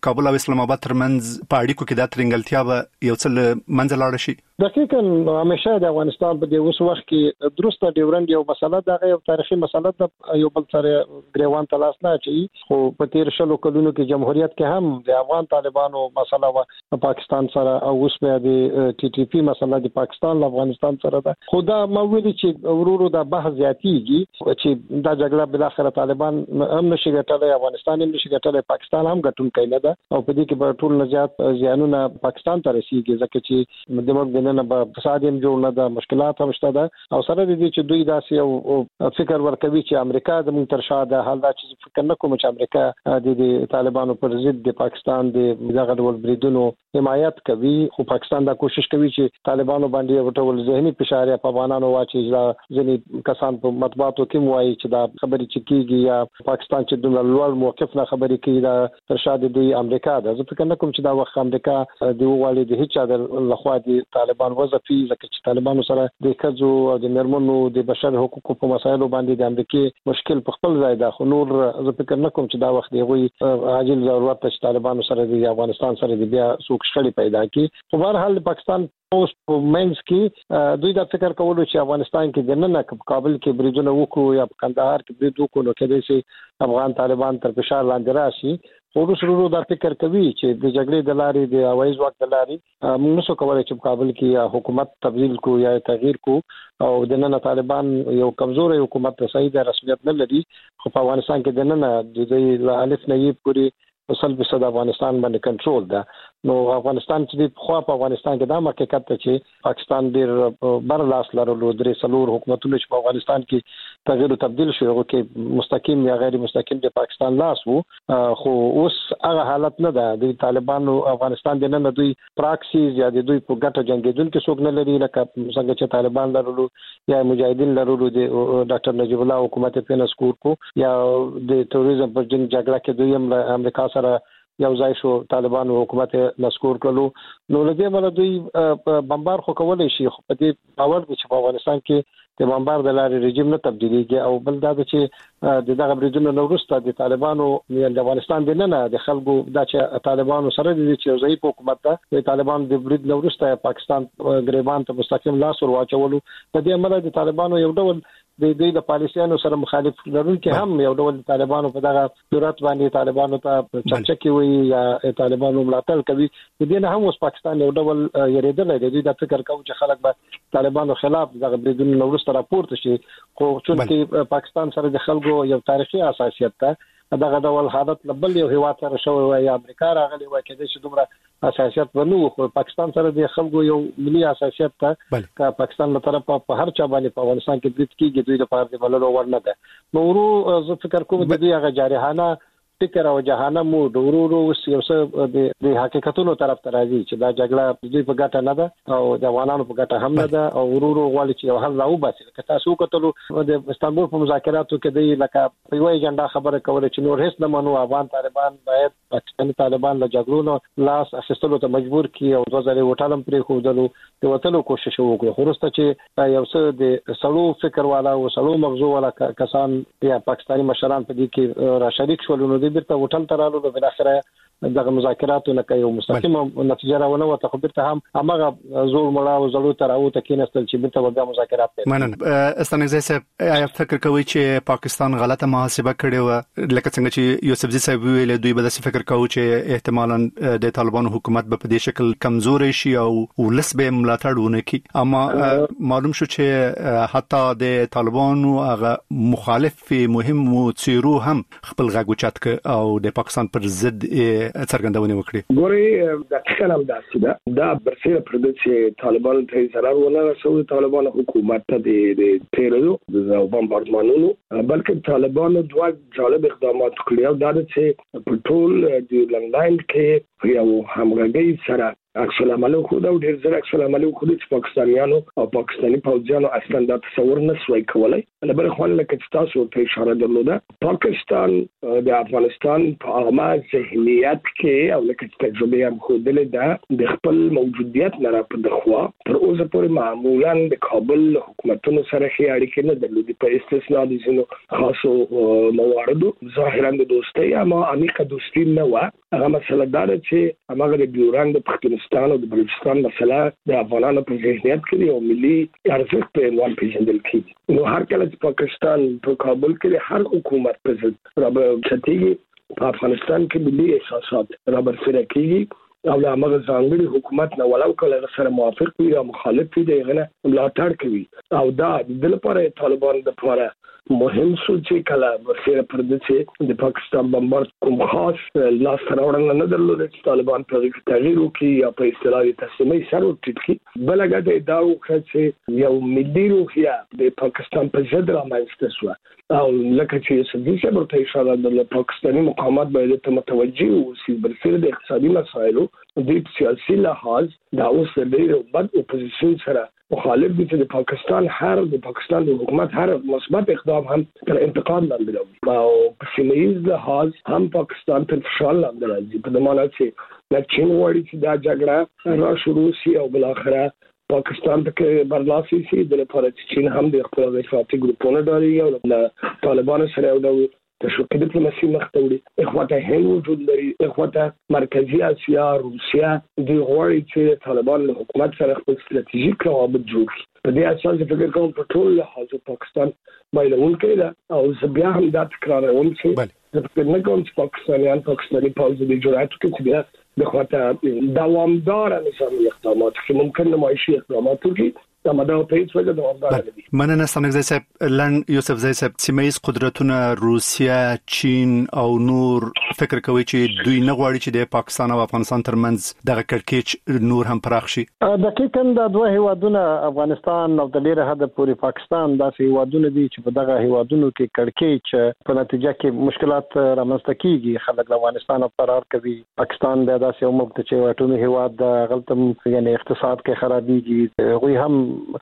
کابل او اسلام آباد ترمنځ په اړیکو کې د ترنګلتیا به یو څل منځ لاړ شي؟ دقیقاً همیشه د افغانستان په دې اوس وخت کې درسته ډیورند یو مسله د یو تاریخي مسله د یو بل سره ګریوان تلاش نه چي خو په تیر شلو کلونو کې جمهوریت کې هم د افغان طالبانو مسله و پاکستان سره او اوس به د ټي ټي پی مسله د پاکستان له افغانستان سره ده. خو دا موجود چې ورورو د بحث زیاتیږي چې دا جګړه بل اخر طالبان هم نشي ګټلای، افغانستان هم نشي ګټلای، پاکستان هم ګټونکی نه ده او په دې کې به ټول نزيات زیانونه پاکستان ته رسیږي ځکه چې د نه به فساد هم جوړ نه ده، مشکلات هم شته ده او سره دې چې دوی داسې او فکر ورکوي چې امریکا د مونږ تر شا ده. حال دا چې فکر نه کوم چې امریکا د طالبانو پر ضد د پاکستان د دغه ډول بریدونو حمایت کوي، خو پاکستان دا کوشش کوي چې طالبانو باندې یو ډول ذهني فشار په افغانانو واچي. ځینې کسان په مطبوعاتو کې وایي چې دا خبرې چې کیږي یا پاکستان چې د لوړ موقف نه خبرې کوي دا تر شا د امریکا ده. زه فکر نه کوم چې دا وخت امریکا د وغواړي د هیڅ د لخوا د طالبان وظیفي ځکه چې طالبانو سره د کځو او د مرمنو د بشر حقوقو په مسایلو باندې د امریکا مشکل په خپل ځای ده. خو نور زه فکر نه کوم چې دا وخت دی عاجل ضرورت چې طالبانو سره د افغانستان سره د بیا څوک شخړې پیدا کړي. په هر حال پاکستان اوس په منځ کې دوی دا فکر کولو چې افغانستان کې د نن کابل کې بریدونه وکړو یا په کندهار کې برید وکړو نو کېدای شي افغان طالبان تر فشار لاندې راشي. ورسره دا فکر کوي چې د جګړې د لارې د هوایي ځواک د لارې موږ نشو کولای چې په کابل کې حکومت تبدیل کو یا تغییر کو او د نن طالبان یو کمزوري حکومت صحیح د رسمیت نه لري. خو په افغانستان کې د نن د دې الف نه یې پوری 100% افغانستان باندې کنټرول ده. نو افغانستان چې خو په افغانستان کې دا حقیقت ته چې پاکستان ډیر بر لاس لرلو درې څلور حکومتونه چې په افغانستان کې تغییر او تبديل شوی او کې مستقیم یا غیر مستقیم د پاکستان لاس وو. خو اوس هغه حالت نه ده. د طالبانو افغانستان د نن دوی پراکسیز یا د دوی په ګټه جنگیدونکو څوک نه لري لکه څنګه چې طالبان لرلو یا مجاهدین لرلو د ډاکټر نجیب الله حکومت په نسکور کو یا د تروریزم پر جنگ جګړه کې دوی هم امریکا سره یو ځای شو طالبانو حکومت نسکور کړو. نو لدې مله دوی بمبار خو کولای شي خو په دې باور دي چې په افغانستان کې د بمبار د لارې رژیم نه تبدیلیږي او بل دا چې دغه بریدونو وروسته د طالبانو د افغانستان د نه د خلکو د طالبانو سره د چې ضعیف حکومت ده د طالبانو د برید وروسته پاکستان ګریبان ته مستقیم لاس ور واچولو. په دې عمل د طالبانو یو ډول د دوی د پالیسیانو سره مخالف لرونکي هم یو ډول طالبانو په دغه صورت باندې طالبانو ته چرچکي وي یا طالبانو ملاتړ کوي. د دې نه هم اوس پاکستان یو ډول یریدل دی. دوی د فکر کوي چې خلک به طالبانو خلاف دغه بریدونو وروسته راپورته شي. خو چې پاکستان سره د خلکو یو تاریخي اساسیت ته دغه ډول حالت لبل یو هیواد سره شوی وي یا امریکا راغلی وي کېدای شي دومره اساسیت ونو. خو پاکستان سره د خلکو یو ملي اساسیت ته کا پاکستان له طرفه په هر چا باندې په افغانستان کې برید کیږي دوی د پاره د بللو ورنه ده. نو ورو زه فکر کوم د دې هغه جارحانه فکر او جهانه مو ورو یو څه د حقیقتونو طرف ته راځي چې دا جګړه دوی په ګټه نه ده او د افغانانو په ګټه هم نه ده او ورو غواړي چې یو حل راوباسي. که تاسو کتلو د استانبول په مذاکراتو کې دی لکه په یوه ایجنډا خبره کوله چې نور هیڅ نه منو افغان طالبان باید پاکستاني طالبان له جګړو لاس اخیستلو ته مجبور کړي او 2018 پرې خوذلو د وټلو کوشش وکړي. خو وروسته چې یو څه د سړو فکر والا او سړو مغزو والا کسان یا پاکستاني مشران په دې کې را شریک شول نو بیرته وټل ترالو نو بل اخره دغه مذاکراتو نه کوي مستقیم نتیجه راونه وته خو بیرته هم هغه زور مړه او زړو تراو ته کېنستل چې بیرته ورته مذاکرات کوي. مننه استانګزی صاحب آیا فکر کوي چې پاکستان غلطه محاسبه کړې و لکه څنګه چې یوسفزي صاحب ویل دوی به د فکر کوي چې احتمالاً د طالبانو حکومت به په دې شکل کمزوري شي او ولس به ملاتړ ونه کړي. اما معلوم شو چې حتی د طالبانو هغه مخالف مهم څیرو هم خپل غږ اوچت ک او د پاکستان پر ضد څرګندونه وکړي. ګوري د کلام داسې دا برسره پردې طالبان ته zarar ولا رسول طالبان حکومت ته د تیرلو د بمباردمانونو بلکې طالبان دوه جالب اقدامات کړی او دا چې په ټول د لندن کې یو همغږي سره عکس العمل خو دا ډیر زر عکس العمل خو د پاکستانیانو او پاکستاني پوځیانو اصلا دا تصور نه سوي کولای. بل خو لکه تاسو ته اشاره درلوده پاکستان د افغانستان په عامه ذهنیت کې او لکه تجربه هم خو د خپل موجودیت نه راپد خو تر اوسه پورې معمولا د کابل حکومتونو سره خې اړیکې نه درلودي په استثناء د ځینو خاصو مواردو ظاهرا د دوستۍ اما عمیقه دوستي نه و. هغه مسله دا ده چې هغه د ډیورند د پښتونستان او د بلوچستان مسله د افغانانو په ذهنیت کې یو ملي ارزښت په عنوان پیژندل کېږي. نو هر کله چې پاکستان په کابل کې هر حکومت په ضد راځي په افغانستان کې ملي احساسات رابرسېره کېږي او د هغه ځانګړي حکومت نه ولو کله سره موافق وي یا مخالف وي دغه ملاتړ کوي او دا د لپاره طالبان د لپاره مهم څه چې کله ورسره پر دې د پاکستان بمبارد کوم خاص لاس راوړل نه درلود چې طالبان په تغییر وکړي یا په اصطلاحي تسلیمي سره وټکي بلګه دا وکړي چې یو ملي روحیه د پاکستان په ضد رامنځته شو او لکه چې سديشه برته اشاره د پاکستاني مقامات باید ته متوجي اوسي برسره د اقتصادي مسایلو د سیاسي لحاظ دا اوس د بد اپوزیشن سره مخالف دي چې د پاکستان د حکومت هر مثبت اقدام هم تر انتقاد لاندې راوړي او په سیمه‌ییز لحاظ هم پاکستان تر فشار لاندې راځي په دمانه چې د چین وړي چې دا جګړه را شروع شي او بل اخره پاکستان ته برلاسي شي د لپاره چې چین هم د خپل افراطي ګروپونو ډاري او د طالبانو سره یو تشویق ډیپلوماسي مخته وړي. اخواته هند وجود لري، اخواته مرکزی اسیا، روسیا د غوړي چې طالبان له حکومت سره خپل ستراتیژیک روابط جوړ کړي. په دې اساس فکر کوم په ټول لحاظ پاکستان بایلون کړي او بیا هم دا تکراروم چې د فکر نه کوم چې پاکستاني پوځ د جوړاتو کې بیا د خواته دوامدار نظامي اقدامات چې ممکن نمایشي اقدامات وکړي. مننه سنګزی صاحب لن یوسف زئی صاحب سیمه‌ییز قدرتونه روسیا، چین او نور فکر کوي چې دوی نه غواړي چې د پاکستان او افغانستان ترمنځ دغه کړکېچ نور هم پراخ شي. دقیقاً د دوه هیوادونو افغانستان او د ډیره حد پورې پاکستان داسې هیوادونه دي چې په دغه هیوادونو کې کړکېچ په نتیجه کې مشکلات رامنځته کیږي. خلک د افغانستان فرار کوي، پاکستان د داسې یو ملک چې واټونی هیواد د غلطم یعنی اقتصاد کې خرابېږي. غوي هم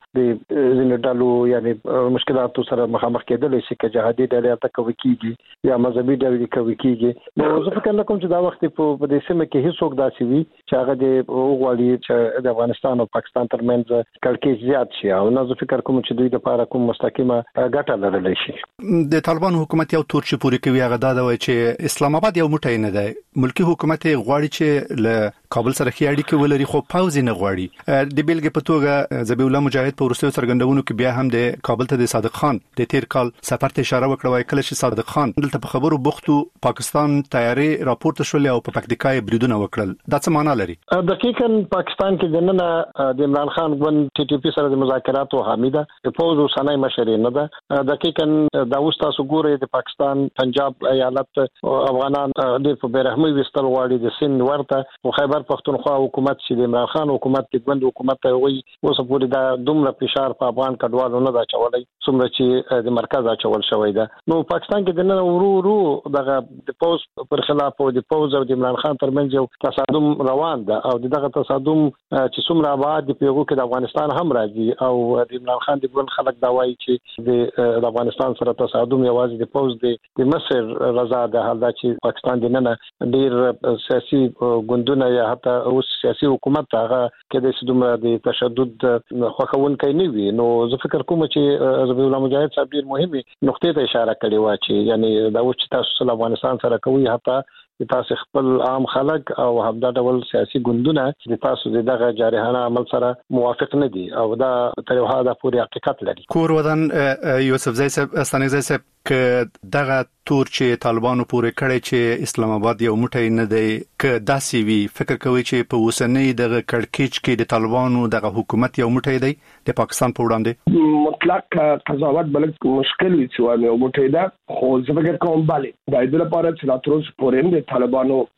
د زینو ډالو یعنی مشکلاتو سره مخامخ کېدل شي چې جهادي ډلې ته کوي کیږي یا مذهبي ډلې کوي کیږي. نو زه فکر کوم چې دا وخت په دې سیمه کې هیڅوک داسې وي چې هغه د وګړي چې د افغانستان او پاکستان ترمنځ کړکېچ زیات شي او نو زه فکر کوم چې دوی لپاره کوم مستقیمه ګټه لرلی شي. د طالبان حکومت یو تور چې پوری کوي هغه دا وایي چې اسلام آباد یو موټی نه دی. ملکی حکومت غواړي چې له کابل سره خې اړیکې ولري خو پاوز نه غواړي. د بیلګې په توګه ذبیح الله مجاهد په ورسته سرګندونو کې بیا هم د کابل ته د صادق خان د تیر کال سفر ته اشاره وکړه وای کله چې صادق خان دلته په خبرو بوختو پاکستان تیارې راپورته شول او په پکتیکای بریدونه وکړل. دا څه معنی لري؟ دقیقاً پاکستان کې دننه د عمران خان ګوند ټي ټي پی سره د مذاکراتو حامیده د فوز او سنای مشري نه ده. دقیقاً دا اوس تاسو ګورئ د پاکستان پنجاب ایالت افغانان د په برهمي وستل غواړي د سند ورته او خیبر پختونخوا حکومت چې د عمران خان حکومت کې ګوند حکومت ته وي اوس پورې دا دومره فشار په افغان کډوالو نه دا چولای څومره چې د مرکز اچول شوی ده. نو پاکستان کې د نن ورو دغه د پوز پر خلاف او د پوز او د عمران خان ترمنځ یو تصادم روان ده او دغه تصادم چې څومره آباد دی پیغو کې د افغانستان هم راځي او د عمران خان د ګوند خلک دا وایي چې د افغانستان سره تصادم یوازې د پوز د مصر رضا ده. حال دا چې پاکستان د نن ډیر سیاسي ګوندونه یا حتی اوس سیاسي حکومت هغه کې د سدوم د تشدد خوښون کوي نه وي. نو زه فکر کوم چې ذبیح الله مجاهد صاحب ډیر مهمه نقطې ته اشاره کړې و چې یعنی دا چې تاسو افغانستان سره کوي حتی تاسو خپل عام خلک او همدا ډول سیاسي ګوندونه چې تاسو دغه جارحانه عمل سره موافق نه دي او دا تر یو حد پورې حقیقت لري. کور ودان یوسف زئی صاحب استانګ زئی صاحب ک دغه تور چې طالبانو پورې کړي چې اسلام آباد یو موټی نه دی ک داسي وی فکر کوي چې په وسنۍ دغه کړکېچ کې د طالبانو دغه حکومت یو موټی دی د پاکستان په وړاندې مطلق قضاوت بلک مشکل وي چې یو موټی ده خو زه فکر کوم bale د دې لپاره چې راتروز پورې د طالبانو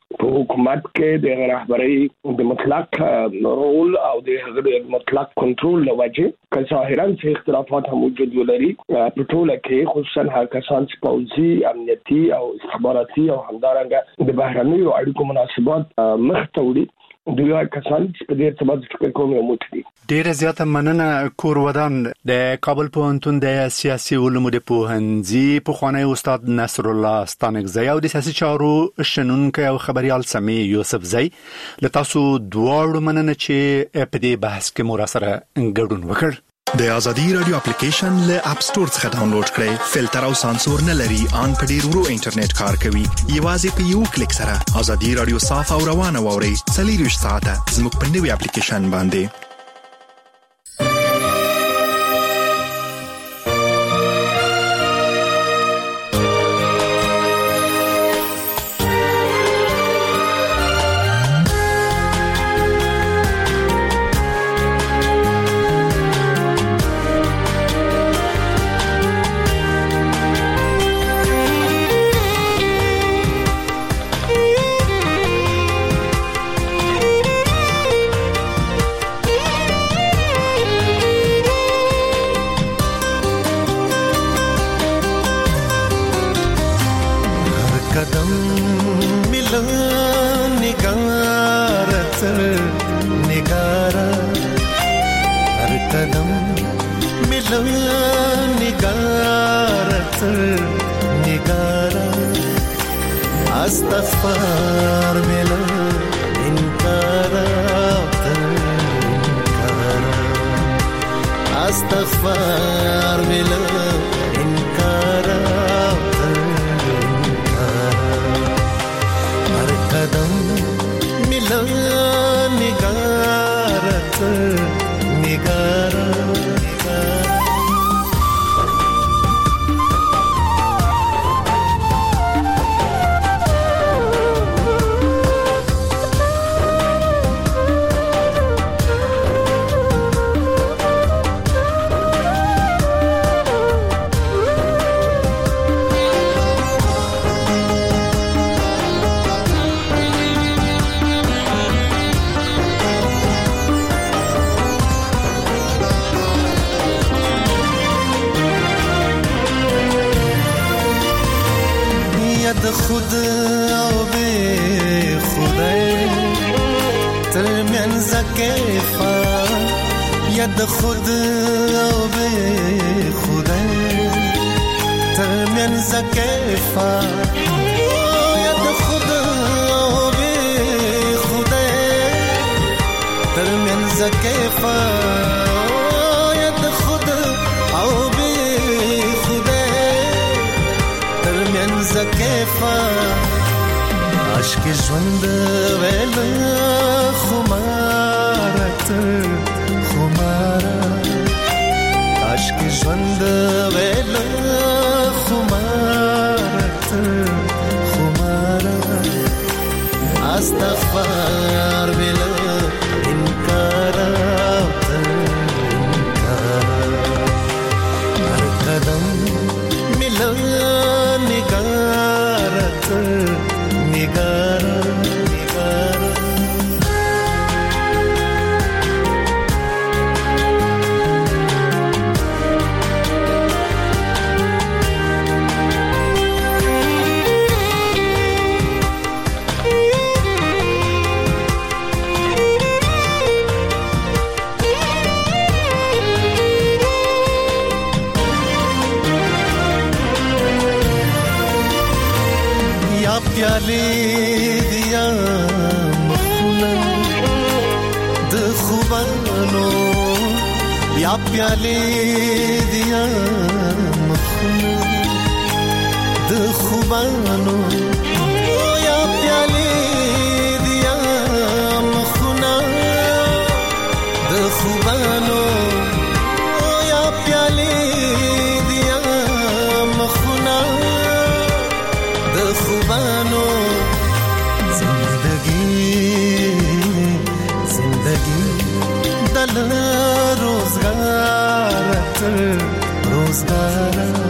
په حکومت کې د رهبرۍ د مطلق رول او د مطلق کنټرول لوجه که ظاهرا څه اختلافات هم وجود ولري په ټوله کې خصوصا هر کسان چې پوځي امنیتي او استخباراتي او همدارنګه د بهرنیو اړیکو مناسبات مخ ته وړي دوی کسان چې په دې ارتباط فکر کوم یو متدي ډیره زیاته مننه کور ودان د کابل پوهنتون د سیاسي علومو د پوهنځي پخوانی استاد نصر الله ستانکزی او د سیاسي چارو شنونکو او خبريال سمي یوسف زی له تاسو دواړو مننه چې په دې بحث کې مو سره ګډون وکړ. د ازادي رادیو اپلیکیشن له اپ سٹور څخه ډاونلوډ کړئ. فلټر او سانسور نه لري، ان په ډیر ورو انټرنیټ کار کوي. یوازې په یو کلیک سره ازادي رادیو صاف او روانه ووري. 24 ساعته زموږ په نوي اپلیکیشن باندې.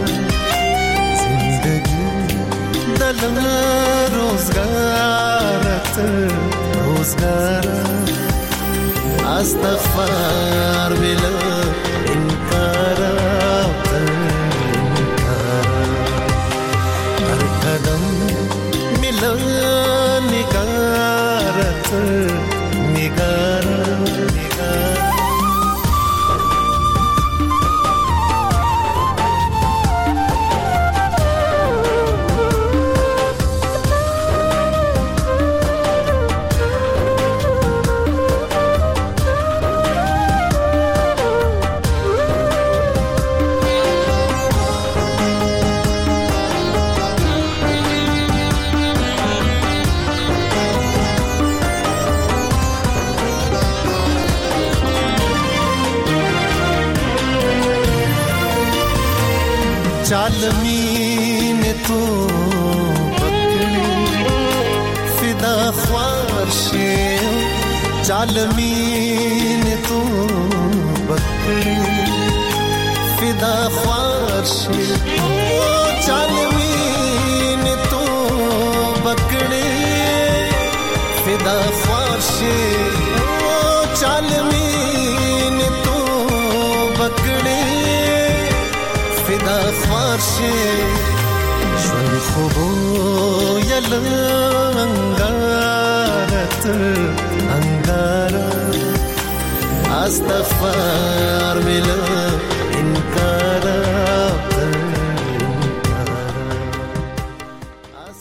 रोजगार روزگار استغفار بلا انکار هر قدم ملا نگارت نگار चालमी ने तो पकड़ी फिदा ख्वारशे चालमी ने तो पकड़ी फिदा ख्वारशे चालमी ने तो पकड़ी फिदा ख्वारशे चालमी ने तो पकड़ी फिदा ख्वारशे شوي خوبو يل انغارت انغار استغفار بلا انكار